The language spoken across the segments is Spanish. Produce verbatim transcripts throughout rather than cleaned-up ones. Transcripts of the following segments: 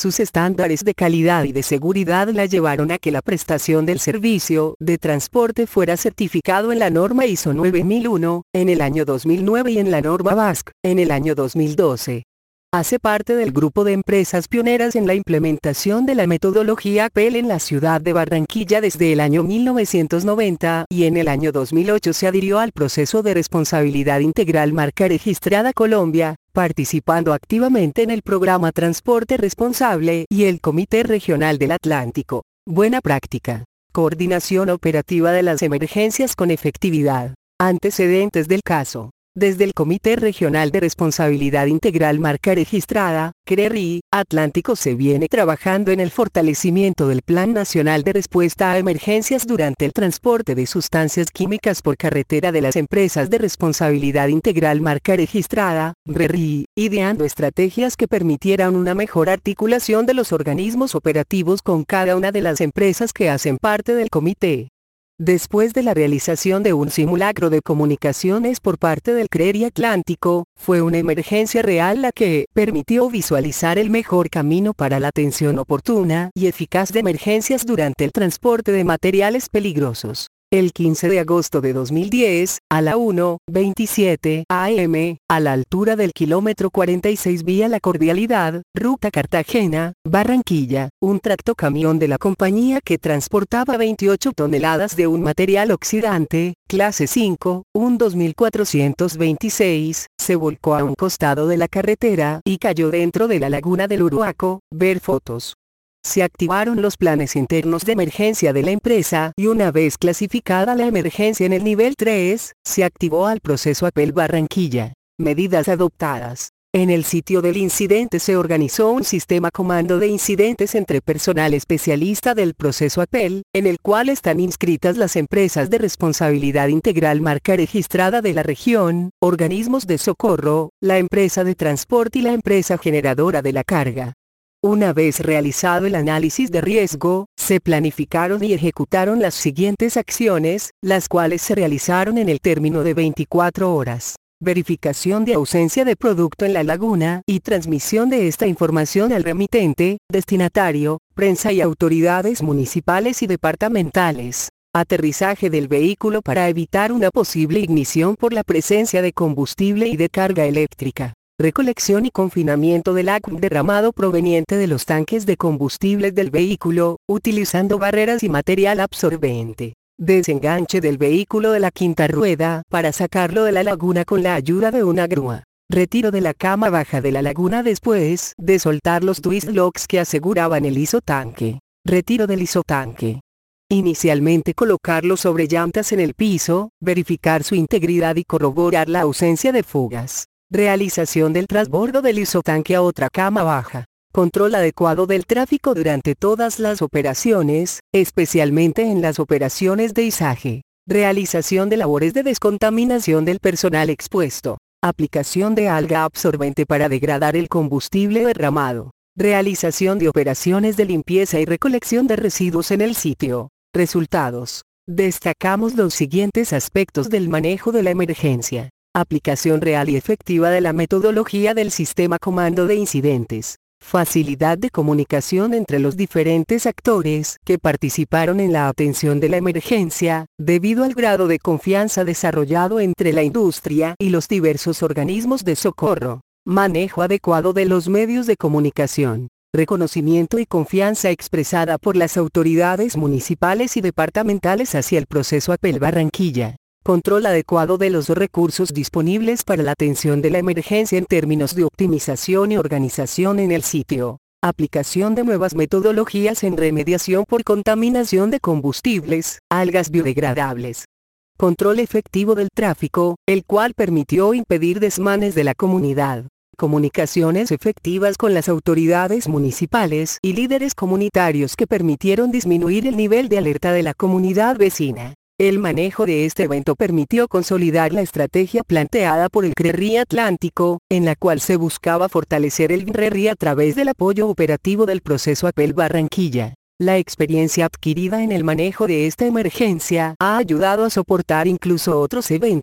Sus estándares de calidad y de seguridad la llevaron a que la prestación del servicio de transporte fuera certificado en la norma I S O nueve mil uno, en el año dos mil nueve y en la norma B A S C, en el año dos mil doce. Hace parte del grupo de empresas pioneras en la implementación de la metodología P E L en la ciudad de Barranquilla desde el año mil novecientos noventa y en el año dos mil ocho se adhirió al proceso de responsabilidad integral Marca Registrada Colombia, participando activamente en el programa Transporte Responsable y el Comité Regional del Atlántico. Buena práctica. Coordinación operativa de las emergencias con efectividad. Antecedentes del caso. Desde el Comité Regional de Responsabilidad Integral Marca Registrada, C R E R I, Atlántico se viene trabajando en el fortalecimiento del Plan Nacional de Respuesta a Emergencias durante el transporte de sustancias químicas por carretera de las empresas de responsabilidad integral Marca Registrada, C R E R I, ideando estrategias que permitieran una mejor articulación de los organismos operativos con cada una de las empresas que hacen parte del comité. Después de la realización de un simulacro de comunicaciones por parte del C R E R I Atlántico, fue una emergencia real la que permitió visualizar el mejor camino para la atención oportuna y eficaz de emergencias durante el transporte de materiales peligrosos. El quince de agosto de dos mil diez, a la una veintisiete a eme, a la altura del kilómetro cuarenta y seis vía La Cordialidad, ruta Cartagena, Barranquilla, un tractocamión de la compañía que transportaba veintiocho toneladas de un material oxidante, clase cinco, un dos mil cuatrocientos veintiséis, se volcó a un costado de la carretera y cayó dentro de la laguna del Uruaco. Ver fotos. Se activaron los planes internos de emergencia de la empresa y una vez clasificada la emergencia en el nivel tres, se activó al proceso A P E L Barranquilla. Medidas adoptadas. En el sitio del incidente se organizó un sistema comando de incidentes entre personal especialista del proceso A P E L, en el cual están inscritas las empresas de responsabilidad integral Marca Registrada de la región, organismos de socorro, la empresa de transporte y la empresa generadora de la carga. Una vez realizado el análisis de riesgo, se planificaron y ejecutaron las siguientes acciones, las cuales se realizaron en el término de veinticuatro horas. Verificación de ausencia de producto en la laguna y transmisión de esta información al remitente, destinatario, prensa y autoridades municipales y departamentales. Aterrizaje del vehículo para evitar una posible ignición por la presencia de combustible y de carga eléctrica. Recolección y confinamiento del agua derramado proveniente de los tanques de combustible del vehículo, utilizando barreras y material absorbente. Desenganche del vehículo de la quinta rueda para sacarlo de la laguna con la ayuda de una grúa. Retiro de la cama baja de la laguna después de soltar los twist locks que aseguraban el isotanque. Retiro del isotanque. Inicialmente colocarlo sobre llantas en el piso, verificar su integridad y corroborar la ausencia de fugas. Realización del transbordo del isotanque a otra cama baja. Control adecuado del tráfico durante todas las operaciones, especialmente en las operaciones de izaje. Realización de labores de descontaminación del personal expuesto. Aplicación de alga absorbente para degradar el combustible derramado. Realización de operaciones de limpieza y recolección de residuos en el sitio. Resultados. Destacamos los siguientes aspectos del manejo de la emergencia. Aplicación real y efectiva de la metodología del sistema comando de incidentes. Facilidad de comunicación entre los diferentes actores que participaron en la atención de la emergencia, debido al grado de confianza desarrollado entre la industria y los diversos organismos de socorro. Manejo adecuado de los medios de comunicación. Reconocimiento y confianza expresada por las autoridades municipales y departamentales hacia el proceso A P E L Barranquilla. Control adecuado de los recursos disponibles para la atención de la emergencia en términos de optimización y organización en el sitio. Aplicación de nuevas metodologías en remediación por contaminación de combustibles, algas biodegradables. Control efectivo del tráfico, el cual permitió impedir desmanes de la comunidad. Comunicaciones efectivas con las autoridades municipales y líderes comunitarios que permitieron disminuir el nivel de alerta de la comunidad vecina. El manejo de este evento permitió consolidar la estrategia planteada por el C R E R I Atlántico, en la cual se buscaba fortalecer el C R E R I a través del apoyo operativo del proceso A P E L Barranquilla. La experiencia adquirida en el manejo de esta emergencia ha ayudado a soportar incluso otros eventos,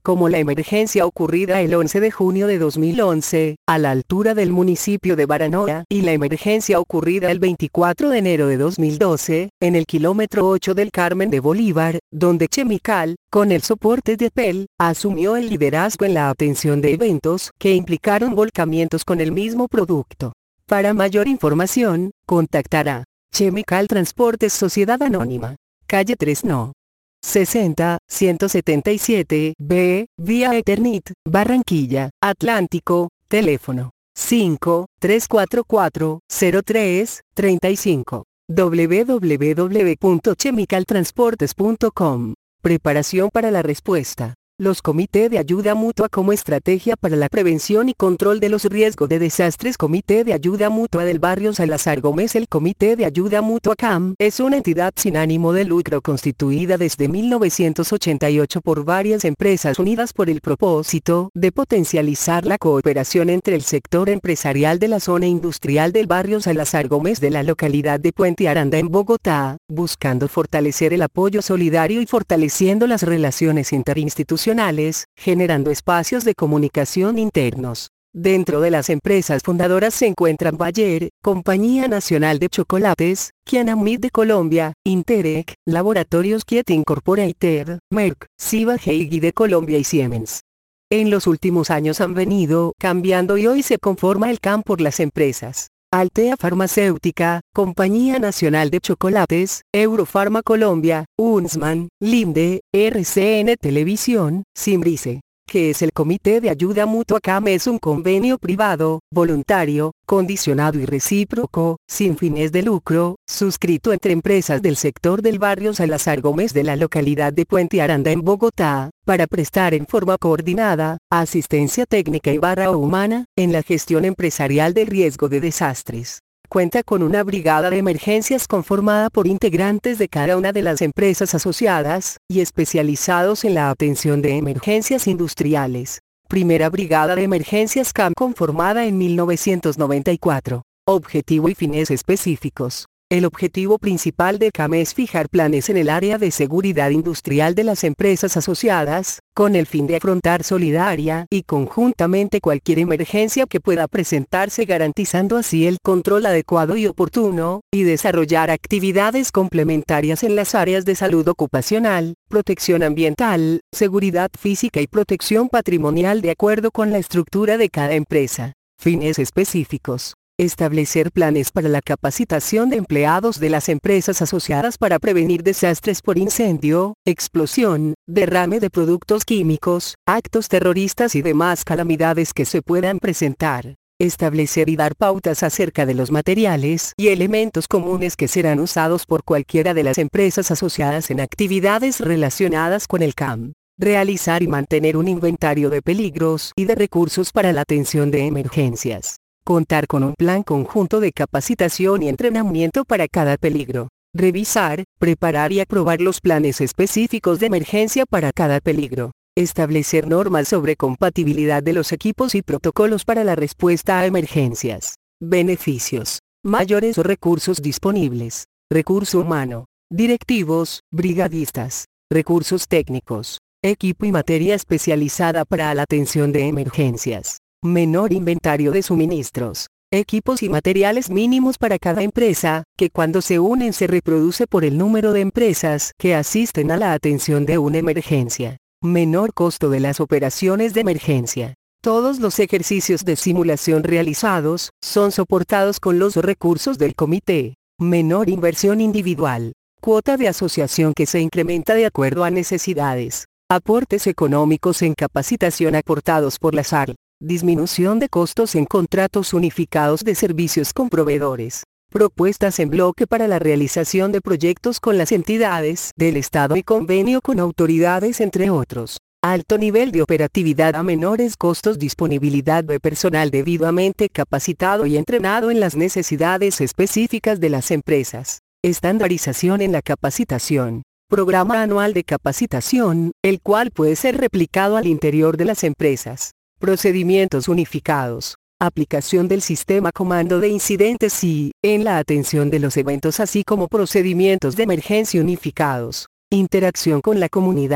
como la emergencia ocurrida el once de junio de dos mil once, a la altura del municipio de Baranoa, y la emergencia ocurrida el veinticuatro de enero de dos mil doce, en el kilómetro ocho del Carmen de Bolívar, donde Chemical, con el soporte de P E L, asumió el liderazgo en la atención de eventos que implicaron volcamientos con el mismo producto. Para mayor información, contactará Chemical Transportes Sociedad Anónima, calle tres no. sesenta, ciento setenta y siete B, vía Eternit, Barranquilla, Atlántico, teléfono cinco, tres cuatro cuatro, cero tres, tres cinco, w w w punto chemical transportes punto com. Preparación para la respuesta. Los Comité de Ayuda Mutua como estrategia para la prevención y control de los riesgos de desastres. Comité de Ayuda Mutua del Barrio Salazar Gómez. El Comité de Ayuda Mutua C A M es una entidad sin ánimo de lucro constituida desde mil novecientos ochenta y ocho por varias empresas unidas por el propósito de potencializar la cooperación entre el sector empresarial de la zona industrial del Barrio Salazar Gómez de la localidad de Puente Aranda en Bogotá, buscando fortalecer el apoyo solidario y fortaleciendo las relaciones interinstitucionales, generando espacios de comunicación internos. Dentro de las empresas fundadoras se encuentran Bayer, Compañía Nacional de Chocolates, Kianamid de Colombia, Interec, Laboratorios Kiet Incorporated, Merck, Ciba Geigy de Colombia y Siemens. En los últimos años han venido cambiando y hoy se conforma el C A M por las empresas Altea Farmacéutica, Compañía Nacional de Chocolates, Eurofarma Colombia, Huntsman, Linde, R C N Televisión, Simbrice. ¿Qué es el Comité de Ayuda Mutua? C A M es un convenio privado, voluntario, condicionado y recíproco, sin fines de lucro, suscrito entre empresas del sector del Barrio Salazar Gómez de la localidad de Puente Aranda en Bogotá, para prestar en forma coordinada, asistencia técnica y barra humana, en la gestión empresarial del riesgo de desastres. Cuenta con una brigada de emergencias conformada por integrantes de cada una de las empresas asociadas, y especializados en la atención de emergencias industriales. Primera Brigada de Emergencias C A M conformada en mil novecientos noventa y cuatro. Objetivo y fines específicos. El objetivo principal de C A M es fijar planes en el área de seguridad industrial de las empresas asociadas, con el fin de afrontar solidaria y conjuntamente cualquier emergencia que pueda presentarse, garantizando así el control adecuado y oportuno, y desarrollar actividades complementarias en las áreas de salud ocupacional, protección ambiental, seguridad física y protección patrimonial de acuerdo con la estructura de cada empresa. Fines específicos. Establecer planes para la capacitación de empleados de las empresas asociadas para prevenir desastres por incendio, explosión, derrame de productos químicos, actos terroristas y demás calamidades que se puedan presentar. Establecer y dar pautas acerca de los materiales y elementos comunes que serán usados por cualquiera de las empresas asociadas en actividades relacionadas con el C A M. Realizar y mantener un inventario de peligros y de recursos para la atención de emergencias. Contar con un plan conjunto de capacitación y entrenamiento para cada peligro. Revisar, preparar y aprobar los planes específicos de emergencia para cada peligro. Establecer normas sobre compatibilidad de los equipos y protocolos para la respuesta a emergencias. Beneficios. Mayores recursos disponibles. Recurso humano. Directivos, brigadistas. Recursos técnicos. Equipo y materia especializada para la atención de emergencias. Menor inventario de suministros. Equipos y materiales mínimos para cada empresa, que cuando se unen se reproduce por el número de empresas que asisten a la atención de una emergencia. Menor costo de las operaciones de emergencia. Todos los ejercicios de simulación realizados son soportados con los recursos del comité. Menor inversión individual. Cuota de asociación que se incrementa de acuerdo a necesidades. Aportes económicos en capacitación aportados por la S A R. Disminución de costos en contratos unificados de servicios con proveedores. Propuestas en bloque para la realización de proyectos con las entidades del Estado y convenio con autoridades entre otros. Alto nivel de operatividad a menores costos. Disponibilidad de personal debidamente capacitado y entrenado en las necesidades específicas de las empresas. Estandarización en la capacitación. Programa anual de capacitación, el cual puede ser replicado al interior de las empresas. Procedimientos unificados. Aplicación del sistema comando de incidentes y, en la atención de los eventos así como procedimientos de emergencia unificados. Interacción con la comunidad.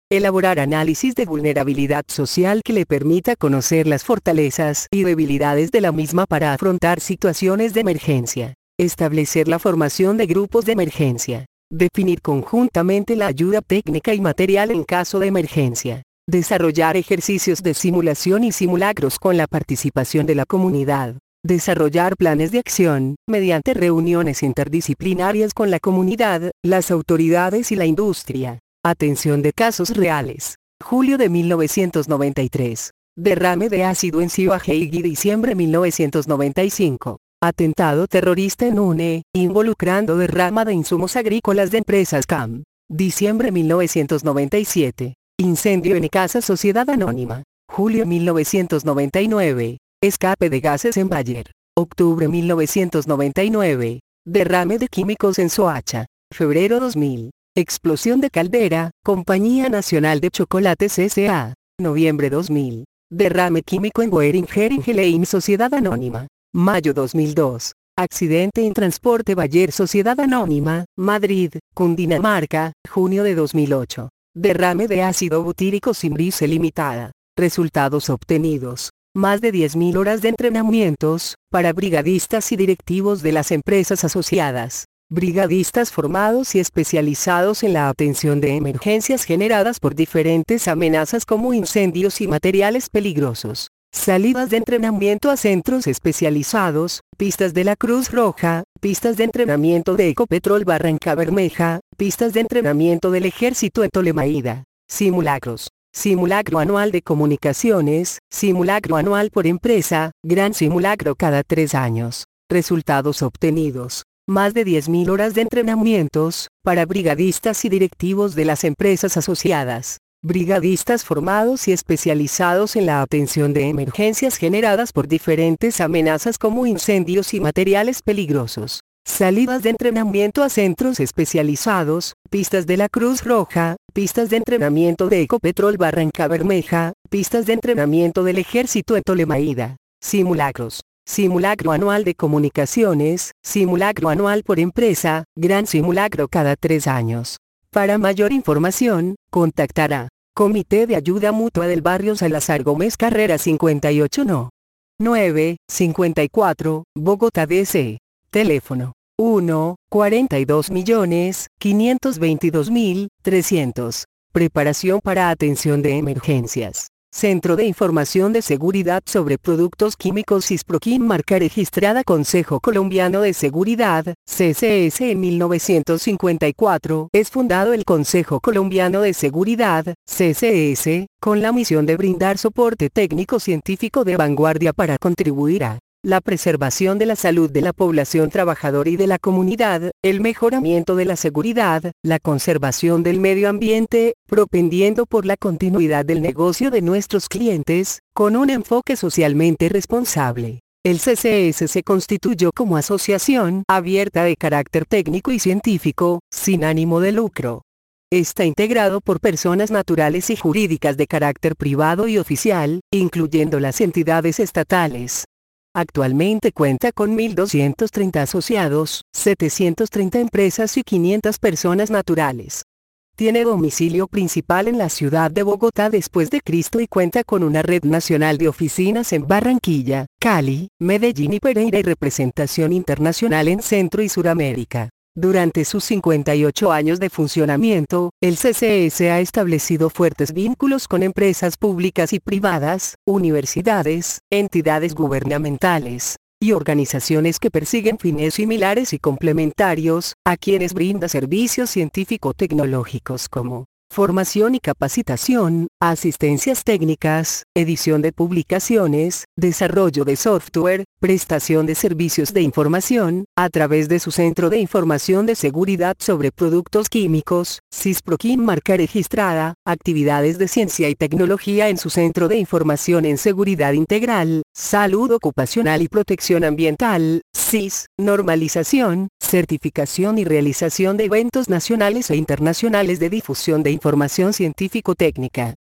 Elaborar análisis de vulnerabilidad social que le permita conocer las fortalezas y debilidades de la misma para afrontar situaciones de emergencia. Establecer la formación de grupos de emergencia. Definir conjuntamente la ayuda técnica y material en caso de emergencia. Desarrollar ejercicios de simulación y simulacros con la participación de la comunidad. Desarrollar planes de acción, mediante reuniones interdisciplinarias con la comunidad, las autoridades y la industria. Atención de casos reales. Julio de mil novecientos noventa y tres. Derrame de ácido en Ciudad-Haití, diciembre de mil novecientos noventa y cinco. Atentado terrorista en U N E, involucrando derrama de insumos agrícolas de empresas C A M. Diciembre de mil novecientos noventa y siete. Incendio en Casa Sociedad Anónima. Julio de mil novecientos noventa y nueve. Escape de gases en Bayer. Octubre de mil novecientos noventa y nueve. Derrame de químicos en Soacha. Febrero dos mil. Explosión de caldera, Compañía Nacional de Chocolates S A Noviembre dos mil. Derrame químico en Boehringer Ingelheim Sociedad Anónima. Mayo dos mil dos. Accidente en Transporte Bayer Sociedad Anónima, Madrid, Cundinamarca, junio de dos mil ocho. Derrame de ácido butírico sin brise limitada. Resultados obtenidos. Más de diez mil horas de entrenamientos, para brigadistas y directivos de las empresas asociadas. Brigadistas formados y especializados en la atención de emergencias generadas por diferentes amenazas como incendios y materiales peligrosos. Salidas de entrenamiento a centros especializados, pistas de la Cruz Roja, pistas de entrenamiento de Ecopetrol Barranca Bermeja, pistas de entrenamiento del Ejército en Tolemaida. Simulacros. Simulacro anual de comunicaciones, simulacro anual por empresa, gran simulacro cada tres años. Resultados obtenidos. Más de diez mil horas de entrenamientos, para brigadistas y directivos de las empresas asociadas. Brigadistas formados y especializados en la atención de emergencias generadas por diferentes amenazas como incendios y materiales peligrosos. Salidas de entrenamiento a centros especializados, pistas de la Cruz Roja, pistas de entrenamiento de Ecopetrol Barranca Bermeja, pistas de entrenamiento del Ejército en Tolemaida. Simulacros. Simulacro anual de comunicaciones, simulacro anual por empresa, gran simulacro cada tres años. Para mayor información, contactará Comité de Ayuda Mutua del Barrio Salazar Gómez Carrera cincuenta y ocho no. nueve, cincuenta y cuatro, Bogotá D C. Teléfono uno, cuarenta y dos millones, quinientos veintidós mil, trescientos. Preparación para atención de emergencias. Centro de Información de Seguridad sobre Productos Químicos Cisproquim, marca registrada Consejo Colombiano de Seguridad, C C S. En mil novecientos cincuenta y cuatro es fundado el Consejo Colombiano de Seguridad, C C S, con la misión de brindar soporte técnico-científico de vanguardia para contribuir a la preservación de la salud de la población trabajadora y de la comunidad, el mejoramiento de la seguridad, la conservación del medio ambiente, propendiendo por la continuidad del negocio de nuestros clientes, con un enfoque socialmente responsable. El C C S se constituyó como asociación abierta de carácter técnico y científico, sin ánimo de lucro. Está integrado por personas naturales y jurídicas de carácter privado y oficial, incluyendo las entidades estatales. Actualmente cuenta con mil doscientos treinta asociados, setecientas treinta empresas y quinientas personas naturales. Tiene domicilio principal en la ciudad de Bogotá después de Cristo y cuenta con una red nacional de oficinas en Barranquilla, Cali, Medellín y Pereira y representación internacional en Centro y Suramérica. Durante sus cincuenta y ocho años de funcionamiento, el C C S ha establecido fuertes vínculos con empresas públicas y privadas, universidades, entidades gubernamentales, y organizaciones que persiguen fines similares y complementarios, a quienes brinda servicios científico-tecnológicos como formación y capacitación, asistencias técnicas, edición de publicaciones, desarrollo de software, prestación de servicios de información, a través de su Centro de Información de Seguridad sobre Productos Químicos, Cisproquim, marca registrada, actividades de ciencia y tecnología en su Centro de Información en Seguridad Integral, Salud Ocupacional y Protección Ambiental, C I S, normalización, certificación y realización de eventos nacionales e internacionales de difusión de información científico-técnica.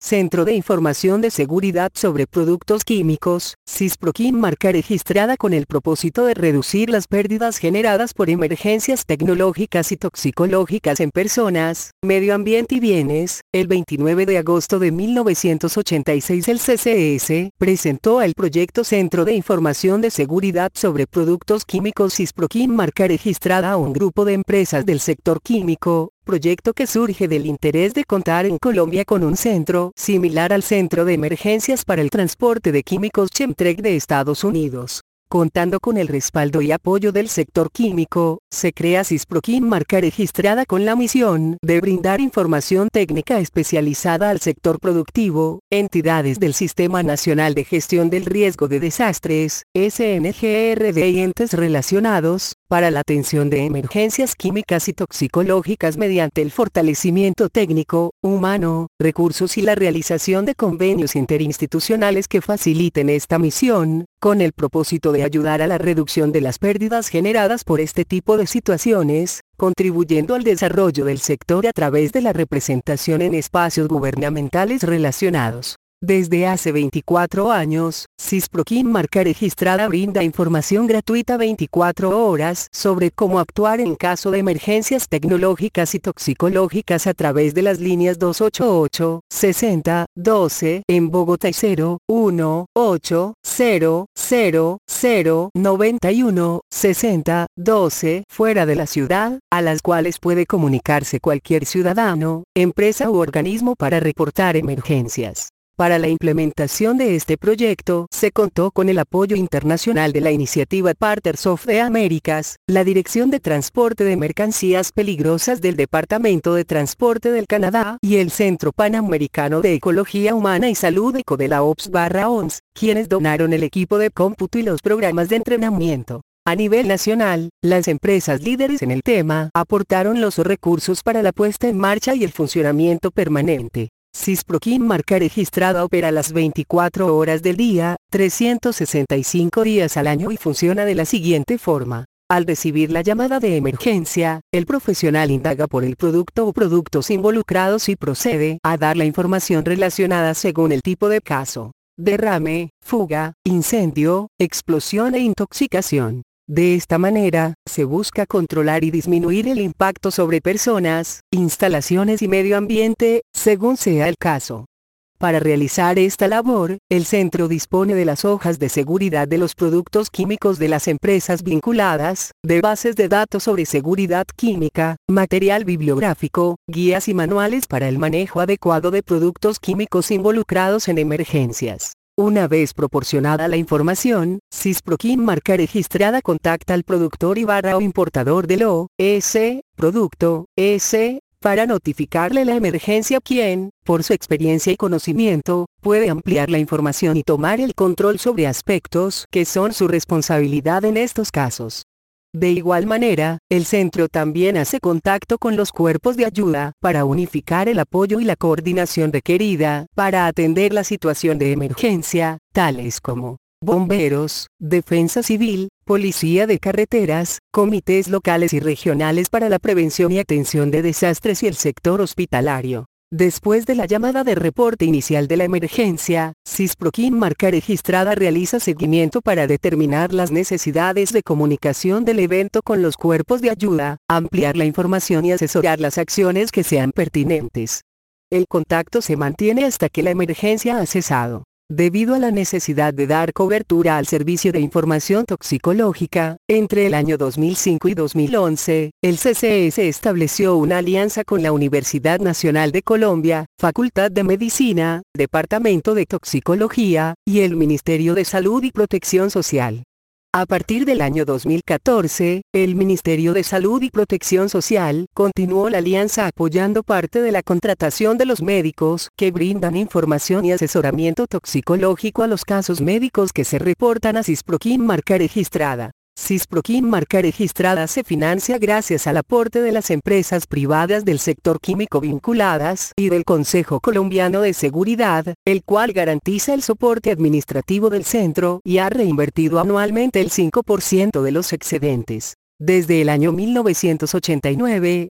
Centro de Información de Seguridad sobre Productos Químicos, CISPROQUIM, marca registrada con el propósito de reducir las pérdidas generadas por emergencias tecnológicas y toxicológicas en personas, medio ambiente y bienes. El veintinueve de agosto de mil novecientos ochenta y seis el C C S presentó el proyecto Centro de Información de Seguridad sobre Productos Químicos CISPROQUIM, marca registrada a un grupo de empresas del sector químico, proyecto que surge del interés de contar en Colombia con un centro similar al Centro de Emergencias para el Transporte de Químicos Chemtrec de Estados Unidos. Contando con el respaldo y apoyo del sector químico, se crea CISPROQUIM, marca registrada con la misión de brindar información técnica especializada al sector productivo, entidades del Sistema Nacional de Gestión del Riesgo de Desastres, S N G R D y entes relacionados, para la atención de emergencias químicas y toxicológicas mediante el fortalecimiento técnico, humano, recursos y la realización de convenios interinstitucionales que faciliten esta misión, con el propósito de ayudar a la reducción de las pérdidas generadas por este tipo de situaciones, contribuyendo al desarrollo del sector a través de la representación en espacios gubernamentales relacionados. Desde hace veinticuatro años, CISPROQUIM, marca registrada, brinda información gratuita veinticuatro horas sobre cómo actuar en caso de emergencias tecnológicas y toxicológicas a través de las líneas dos ocho ocho, sesenta, doce en Bogotá y cero uno ocho cero cero cero noventa y uno, sesenta, doce fuera de la ciudad, a las cuales puede comunicarse cualquier ciudadano, empresa u organismo para reportar emergencias. Para la implementación de este proyecto, se contó con el apoyo internacional de la iniciativa Partners of the Americas, la Dirección de Transporte de Mercancías Peligrosas del Departamento de Transporte del Canadá y el Centro Panamericano de Ecología Humana y Salud ECO de la O P S/O N S, quienes donaron el equipo de cómputo y los programas de entrenamiento. A nivel nacional, las empresas líderes en el tema aportaron los recursos para la puesta en marcha y el funcionamiento permanente. CISPROQUIM, marca registrada, opera las veinticuatro horas del día, trescientos sesenta y cinco días al año y funciona de la siguiente forma. Al recibir la llamada de emergencia, el profesional indaga por el producto o productos involucrados y procede a dar la información relacionada según el tipo de caso: derrame, fuga, incendio, explosión e intoxicación. De esta manera, se busca controlar y disminuir el impacto sobre personas, instalaciones y medio ambiente, según sea el caso. Para realizar esta labor, el centro dispone de las hojas de seguridad de los productos químicos de las empresas vinculadas, de bases de datos sobre seguridad química, material bibliográfico, guías y manuales para el manejo adecuado de productos químicos involucrados en emergencias. Una vez proporcionada la información, CISPROQUIM, marca registrada, contacta al productor y barra o importador del O S, producto, S, para notificarle la emergencia, quien, por su experiencia y conocimiento, puede ampliar la información y tomar el control sobre aspectos que son su responsabilidad en estos casos. De igual manera, el centro también hace contacto con los cuerpos de ayuda para unificar el apoyo y la coordinación requerida para atender la situación de emergencia, tales como bomberos, defensa civil, policía de carreteras, comités locales y regionales para la prevención y atención de desastres y el sector hospitalario. Después de la llamada de reporte inicial de la emergencia, CISPROQUIM, marca registrada, realiza seguimiento para determinar las necesidades de comunicación del evento con los cuerpos de ayuda, ampliar la información y asesorar las acciones que sean pertinentes. El contacto se mantiene hasta que la emergencia ha cesado. Debido a la necesidad de dar cobertura al servicio de información toxicológica, entre el año dos mil cinco y dos mil once, el C C S estableció una alianza con la Universidad Nacional de Colombia, Facultad de Medicina, Departamento de Toxicología, y el Ministerio de Salud y Protección Social. A partir del año dos mil catorce, el Ministerio de Salud y Protección Social continuó la alianza apoyando parte de la contratación de los médicos que brindan información y asesoramiento toxicológico a los casos médicos que se reportan a CISPROQUIM, marca registrada. CISPROQUIM, marca registrada, se financia gracias al aporte de las empresas privadas del sector químico vinculadas y del Consejo Colombiano de Seguridad, el cual garantiza el soporte administrativo del centro y ha reinvertido anualmente el cinco por ciento de los excedentes. Desde el año mil novecientos ochenta y nueve,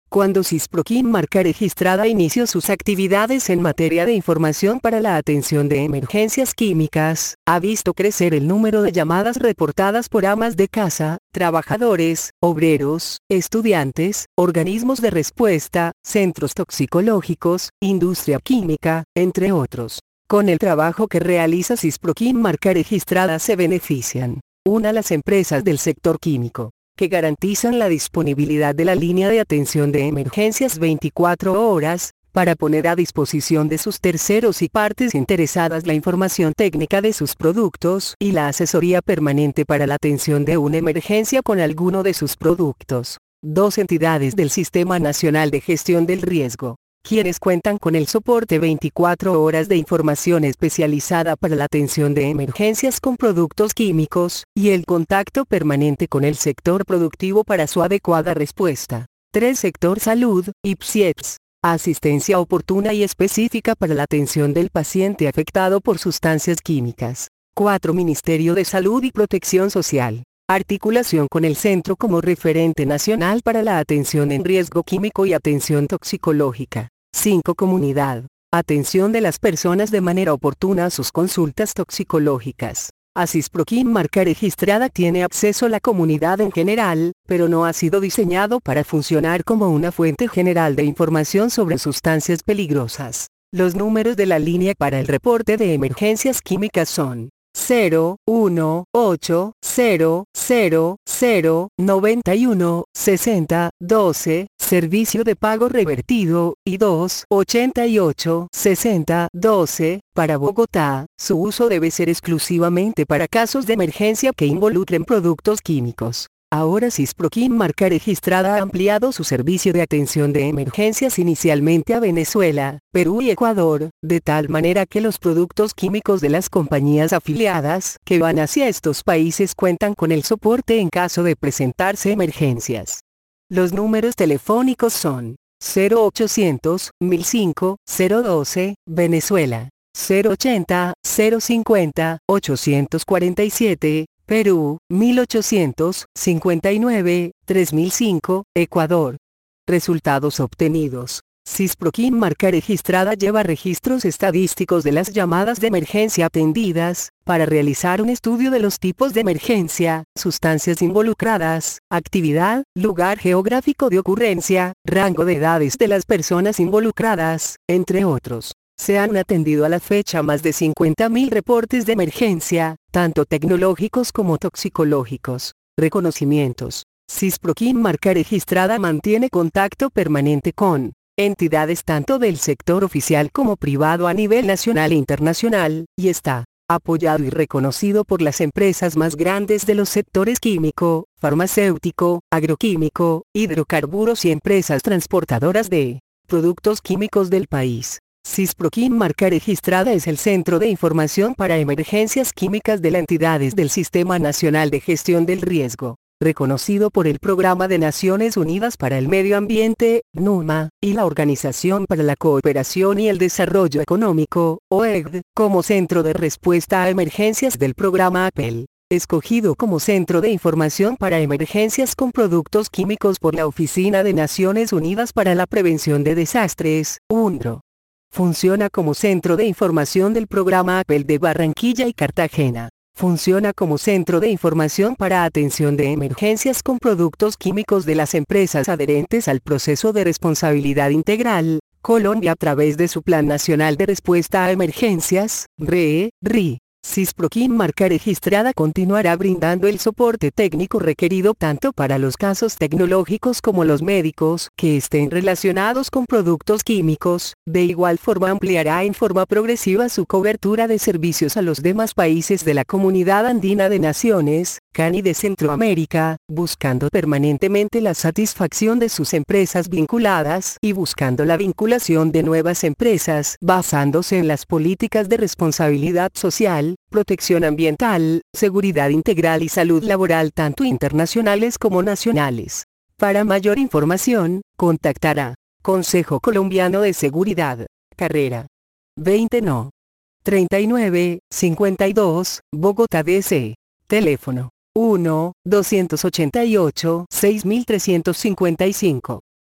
Cuando Sisproquín marca registrada inició sus actividades en materia de información para la atención de emergencias químicas, ha visto crecer el número de llamadas reportadas por amas de casa, trabajadores, obreros, estudiantes, organismos de respuesta, centros toxicológicos, industria química, entre otros. Con el trabajo que realiza Sisproquín marca registrada se benefician una las empresas del sector químico, que garantizan la disponibilidad de la línea de atención de emergencias veinticuatro horas, para poner a disposición de sus terceros y partes interesadas la información técnica de sus productos y la asesoría permanente para la atención de una emergencia con alguno de sus productos. Dos entidades del Sistema Nacional de Gestión del Riesgo, quienes cuentan con el soporte veinticuatro horas de información especializada para la atención de emergencias con productos químicos, y el contacto permanente con el sector productivo para su adecuada respuesta. tres Sector Salud, I P S I E P S. Asistencia oportuna y específica para la atención del paciente afectado por sustancias químicas. cuatro Ministerio de Salud y Protección Social. Articulación con el centro como referente nacional para la atención en riesgo químico y atención toxicológica. cinco Comunidad. Atención de las personas de manera oportuna a sus consultas toxicológicas. Sisproquín marca registrada tiene acceso a la comunidad en general, pero no ha sido diseñado para funcionar como una fuente general de información sobre sustancias peligrosas. Los números de la línea para el reporte de emergencias químicas son cero, uno, ocho, cero, cero, cero, noventa y uno, sesenta, doce, servicio de pago revertido, y dos, ochenta y ocho, sesenta, doce, para Bogotá. Su uso debe ser exclusivamente para casos de emergencia que involucren productos químicos. Ahora Sisproquín marca registrada ha ampliado su servicio de atención de emergencias inicialmente a Venezuela, Perú y Ecuador, de tal manera que los productos químicos de las compañías afiliadas que van hacia estos países cuentan con el soporte en caso de presentarse emergencias. Los números telefónicos son cero ochocientos, mil cinco, cero doce, Venezuela, cero ochenta, cero cincuenta, ochocientos cuarenta y siete, Perú, mil ochocientos cincuenta y nueve, tres mil cinco, Ecuador. Resultados obtenidos. Sisproquín marca registrada lleva registros estadísticos de las llamadas de emergencia atendidas, para realizar un estudio de los tipos de emergencia, sustancias involucradas, actividad, lugar geográfico de ocurrencia, rango de edades de las personas involucradas, entre otros. Se han atendido a la fecha más de cincuenta mil reportes de emergencia, tanto tecnológicos como toxicológicos. Reconocimientos. Sisproquín marca registrada mantiene contacto permanente con entidades tanto del sector oficial como privado a nivel nacional e internacional, y está apoyado y reconocido por las empresas más grandes de los sectores químico, farmacéutico, agroquímico, hidrocarburos y empresas transportadoras de productos químicos del país. Sisproquín marca registrada es el centro de información para emergencias químicas de las entidades del Sistema Nacional de Gestión del Riesgo, reconocido por el Programa de Naciones Unidas para el Medio Ambiente, NUMA, y la Organización para la Cooperación y el Desarrollo Económico, O E C D, como centro de respuesta a emergencias del programa APEL, escogido como centro de información para emergencias con productos químicos por la Oficina de Naciones Unidas para la Prevención de Desastres, UNDRO. Funciona como centro de información del programa APEL de Barranquilla y Cartagena. Funciona como centro de información para atención de emergencias con productos químicos de las empresas adherentes al proceso de responsabilidad integral, Colombia a través de su Plan Nacional de Respuesta a Emergencias, R E, R I. Sisproquín marca registrada continuará brindando el soporte técnico requerido tanto para los casos tecnológicos como los médicos que estén relacionados con productos químicos. De igual forma ampliará en forma progresiva su cobertura de servicios a los demás países de la Comunidad Andina de Naciones, C A N y de Centroamérica, buscando permanentemente la satisfacción de sus empresas vinculadas y buscando la vinculación de nuevas empresas basándose en las políticas de responsabilidad social, protección ambiental, seguridad integral y salud laboral tanto internacionales como nacionales. Para mayor información, contactará Consejo Colombiano de Seguridad, carrera veinte no. treinta y nueve, cincuenta y dos, Bogotá D C. Teléfono uno, doscientos ochenta y ocho, seis mil trescientos cincuenta y cinco.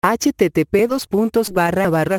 http dos puntos barra barra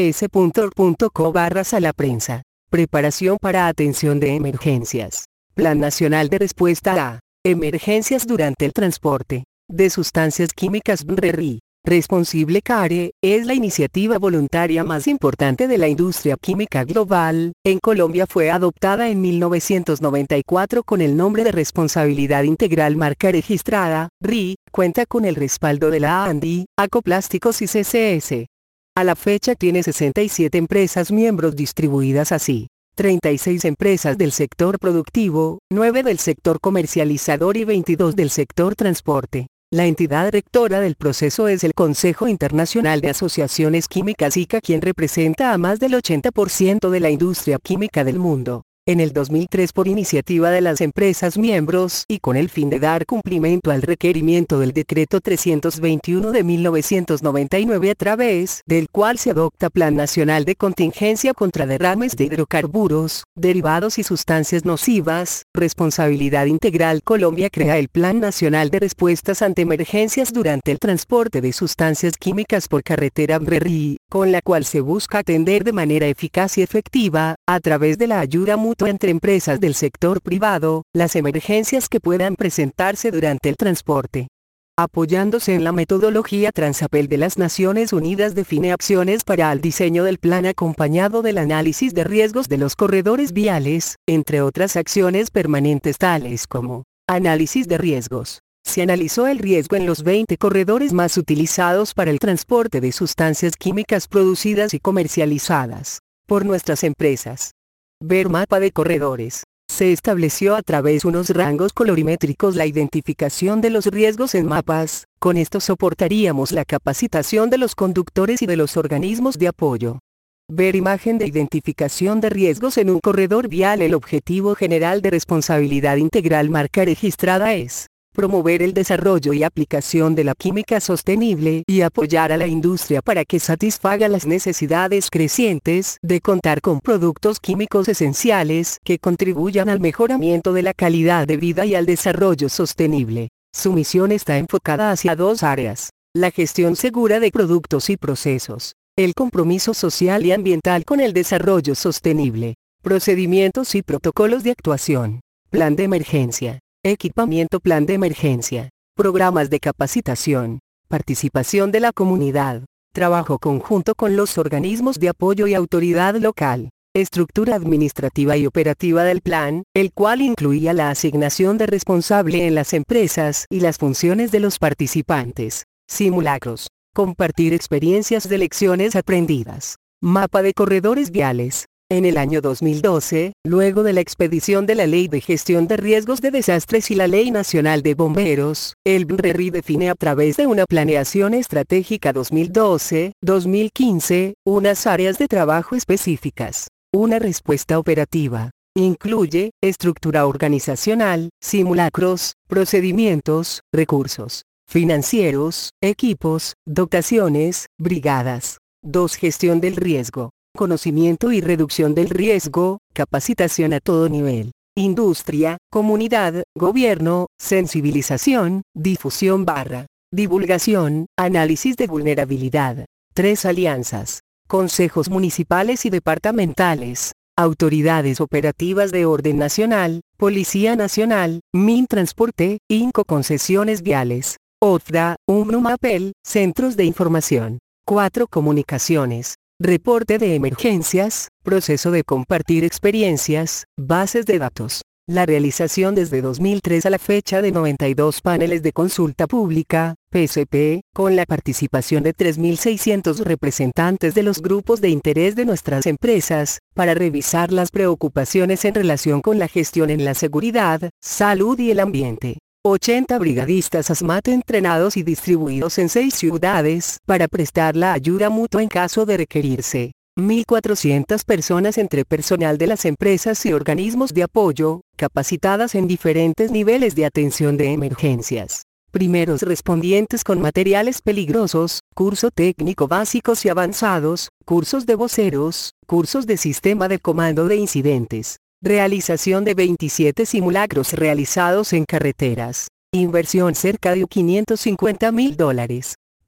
ccs.org.co barra sala prensa. Preparación para atención de emergencias. Plan Nacional de Respuesta a Emergencias durante el transporte de sustancias químicas B R R I. Responsible Care, es la iniciativa voluntaria más importante de la industria química global. En Colombia fue adoptada en mil novecientos noventa y cuatro con el nombre de Responsabilidad Integral Marca Registrada, R I, cuenta con el respaldo de la ANDI, Acoplásticos y C C S. A la fecha tiene sesenta y siete empresas miembros distribuidas así: treinta y seis empresas del sector productivo, nueve del sector comercializador y veintidós del sector transporte. La entidad rectora del proceso es el Consejo Internacional de Asociaciones Químicas I C A, quien representa a más del ochenta por ciento de la industria química del mundo. En el dos mil tres, por iniciativa de las empresas miembros y con el fin de dar cumplimiento al requerimiento del Decreto trescientos veintiuno de mil novecientos noventa y nueve, a través del cual se adopta Plan Nacional de Contingencia contra Derrames de Hidrocarburos, Derivados y Sustancias Nocivas, Responsabilidad Integral, Colombia crea el Plan Nacional de Respuestas ante Emergencias durante el transporte de sustancias químicas por carretera B R R I, con la cual se busca atender de manera eficaz y efectiva, a través de la ayuda mutua entre empresas del sector privado, las emergencias que puedan presentarse durante el transporte. Apoyándose en la metodología Transapel de las Naciones Unidas, define acciones para el diseño del plan acompañado del análisis de riesgos de los corredores viales, entre otras acciones permanentes tales como análisis de riesgos. Se analizó el riesgo en los veinte corredores más utilizados para el transporte de sustancias químicas producidas y comercializadas por nuestras empresas. Ver mapa de corredores. Se estableció a través de unos rangos colorimétricos la identificación de los riesgos en mapas. Con esto soportaríamos la capacitación de los conductores y de los organismos de apoyo. Ver imagen de identificación de riesgos en un corredor vial. El objetivo general de Responsabilidad Integral Marca Registrada es promover el desarrollo y aplicación de la química sostenible y apoyar a la industria para que satisfaga las necesidades crecientes de contar con productos químicos esenciales que contribuyan al mejoramiento de la calidad de vida y al desarrollo sostenible. Su misión está enfocada hacia dos áreas: la gestión segura de productos y procesos, el compromiso social y ambiental con el desarrollo sostenible, procedimientos y protocolos de actuación, plan de emergencia, equipamiento, plan de emergencia, programas de capacitación, participación de la comunidad, trabajo conjunto con los organismos de apoyo y autoridad local, estructura administrativa y operativa del plan, el cual incluía la asignación de responsable en las empresas y las funciones de los participantes, simulacros, compartir experiencias de lecciones aprendidas, mapa de corredores viales. En el año dos mil doce, luego de la expedición de la Ley de Gestión de Riesgos de Desastres y la Ley Nacional de Bomberos, el B R R I define a través de una planeación estratégica dos mil doce a dos mil quince, unas áreas de trabajo específicas. Una respuesta operativa incluye estructura organizacional, simulacros, procedimientos, recursos financieros, equipos, dotaciones, brigadas. dos Gestión del riesgo. Conocimiento y reducción del riesgo, capacitación a todo nivel, industria, comunidad, gobierno, sensibilización, difusión barra, divulgación, análisis de vulnerabilidad. tres Alianzas, consejos municipales y departamentales, autoridades operativas de orden nacional, Policía Nacional, Mintransporte, INCO, concesiones viales, OFDA, UNMAPEL, centros de información. cuatro Comunicaciones. Reporte de emergencias, proceso de compartir experiencias, bases de datos. La realización desde dos mil tres a la fecha de noventa y dos paneles de consulta pública, P S P, con la participación de tres mil seiscientos representantes de los grupos de interés de nuestras empresas, para revisar las preocupaciones en relación con la gestión en la seguridad, salud y el ambiente. ochenta brigadistas ASMAT entrenados y distribuidos en seis ciudades para prestar la ayuda mutua en caso de requerirse. mil cuatrocientas personas entre personal de las empresas y organismos de apoyo, capacitadas en diferentes niveles de atención de emergencias. Primeros respondientes con materiales peligrosos, curso técnico básicos y avanzados, cursos de voceros, cursos de sistema de comando de incidentes. Realización de veintisiete simulacros realizados en carreteras. Inversión cerca de quinientos cincuenta mil dólares.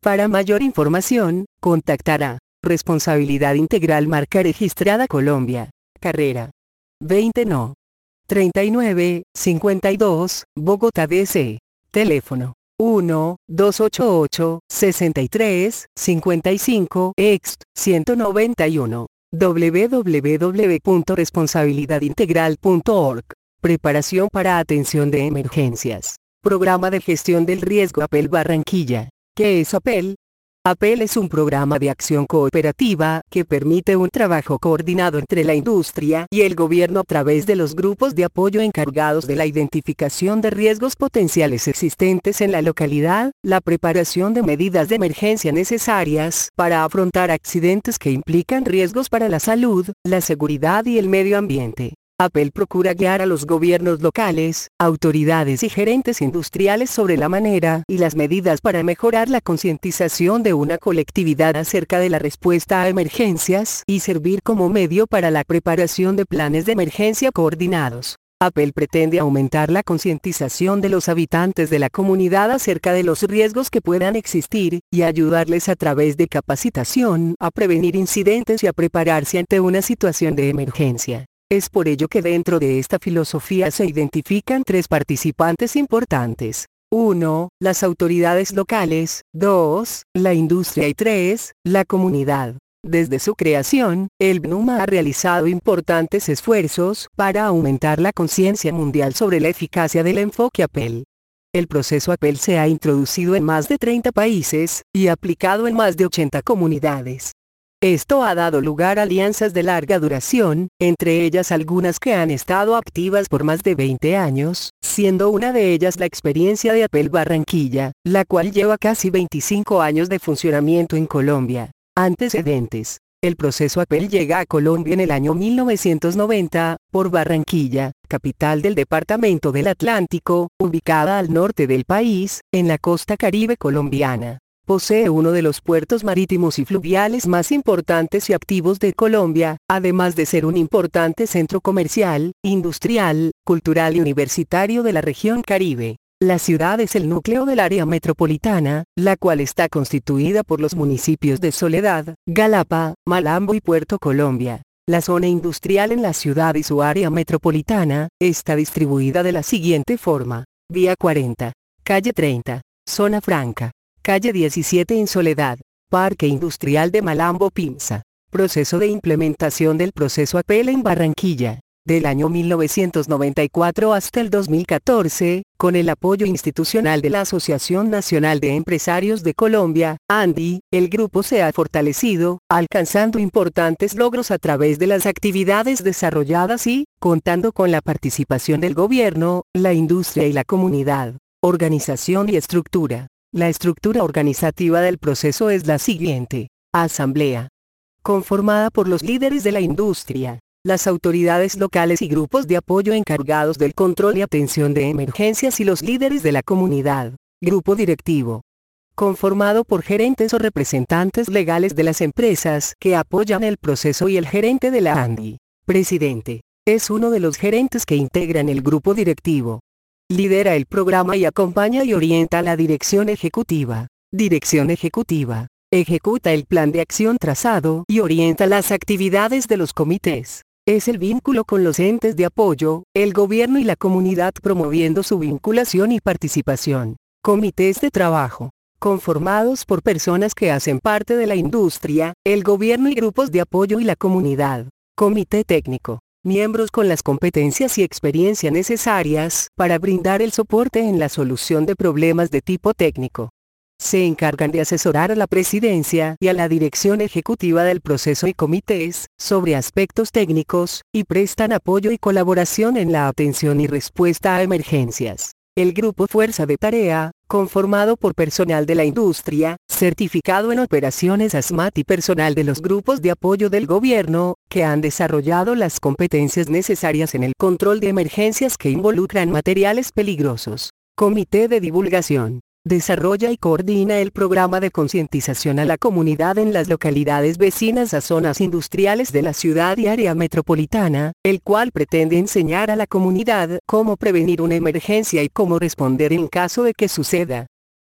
Para mayor información, contactará. Responsabilidad Integral Marca Registrada Colombia. Carrera veinte No. treinta y nueve, cincuenta y dos, Bogotá D C. Teléfono uno, dos ocho ocho, seis tres, cinco cinco, ext, ciento noventa y uno. w w w punto responsabilidad integral punto org. Preparación para atención de emergencias. Programa de gestión del riesgo APEL Barranquilla. ¿Qué es APEL? APEL es un programa de acción cooperativa que permite un trabajo coordinado entre la industria y el gobierno a través de los grupos de apoyo encargados de la identificación de riesgos potenciales existentes en la localidad, la preparación de medidas de emergencia necesarias para afrontar accidentes que implican riesgos para la salud, la seguridad y el medio ambiente. APEL procura guiar a los gobiernos locales, autoridades y gerentes industriales sobre la manera y las medidas para mejorar la concientización de una colectividad acerca de la respuesta a emergencias y servir como medio para la preparación de planes de emergencia coordinados. APEL pretende aumentar la concientización de los habitantes de la comunidad acerca de los riesgos que puedan existir, y ayudarles a través de capacitación a prevenir incidentes y a prepararse ante una situación de emergencia. Es por ello que dentro de esta filosofía se identifican tres participantes importantes. uno. Las autoridades locales. dos. La industria y tres. La comunidad. Desde su creación, el B N U M ha realizado importantes esfuerzos para aumentar la conciencia mundial sobre la eficacia del enfoque APEL. El proceso APEL se ha introducido en más de treinta países, y aplicado en más de ochenta comunidades. Esto ha dado lugar a alianzas de larga duración, entre ellas algunas que han estado activas por más de veinte años, siendo una de ellas la experiencia de APEL Barranquilla, la cual lleva casi veinticinco años de funcionamiento en Colombia. Antecedentes. El proceso APEL llega a Colombia en el año mil novecientos noventa, por Barranquilla, capital del departamento del Atlántico, ubicada al norte del país, en la costa caribe colombiana. Posee uno de los puertos marítimos y fluviales más importantes y activos de Colombia, además de ser un importante centro comercial, industrial, cultural y universitario de la región Caribe. La ciudad es el núcleo del área metropolitana, la cual está constituida por los municipios de Soledad, Galapa, Malambo y Puerto Colombia. La zona industrial en la ciudad y su área metropolitana está distribuida de la siguiente forma: Vía cuarenta, Calle treinta, Zona Franca, Calle diecisiete en Soledad, Parque Industrial de Malambo Pinza. Proceso de implementación del proceso APEL en Barranquilla. Del año mil novecientos noventa y cuatro hasta el dos mil catorce, con el apoyo institucional de la Asociación Nacional de Empresarios de Colombia, ANDI, el grupo se ha fortalecido, alcanzando importantes logros a través de las actividades desarrolladas y, contando con la participación del gobierno, la industria y la comunidad. Organización y estructura. La estructura organizativa del proceso es la siguiente. Asamblea. Conformada por los líderes de la industria, las autoridades locales y grupos de apoyo encargados del control y atención de emergencias y los líderes de la comunidad. Grupo directivo. Conformado por gerentes o representantes legales de las empresas que apoyan el proceso y el gerente de la ANDI. Presidente. Es uno de los gerentes que integran el grupo directivo. Lidera el programa y acompaña y orienta a la dirección ejecutiva. Dirección ejecutiva. Ejecuta el plan de acción trazado y orienta las actividades de los comités. Es el vínculo con los entes de apoyo, el gobierno y la comunidad promoviendo su vinculación y participación. Comités de trabajo. Conformados por personas que hacen parte de la industria, el gobierno y grupos de apoyo y la comunidad. Comité técnico. Miembros con las competencias y experiencia necesarias para brindar el soporte en la solución de problemas de tipo técnico. Se encargan de asesorar a la presidencia y a la dirección ejecutiva del proceso y comités sobre aspectos técnicos, y prestan apoyo y colaboración en la atención y respuesta a emergencias. El grupo Fuerza de Tarea, conformado por personal de la industria, certificado en operaciones ASMAT y personal de los grupos de apoyo del gobierno, que han desarrollado las competencias necesarias en el control de emergencias que involucran materiales peligrosos. Comité de divulgación. Desarrolla y coordina el programa de concientización a la comunidad en las localidades vecinas a zonas industriales de la ciudad y área metropolitana, el cual pretende enseñar a la comunidad cómo prevenir una emergencia y cómo responder en caso de que suceda.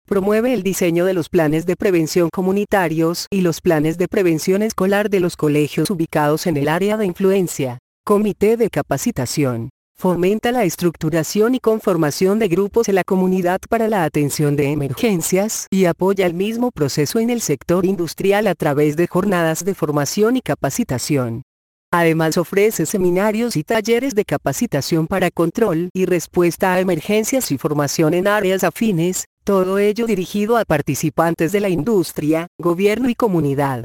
Promueve el diseño de los planes de prevención comunitarios y los planes de prevención escolar de los colegios ubicados en el área de influencia. Comité de capacitación. Fomenta la estructuración y conformación de grupos en la comunidad para la atención de emergencias y apoya el mismo proceso en el sector industrial a través de jornadas de formación y capacitación. Además ofrece seminarios y talleres de capacitación para control y respuesta a emergencias y formación en áreas afines, todo ello dirigido a participantes de la industria, gobierno y comunidad.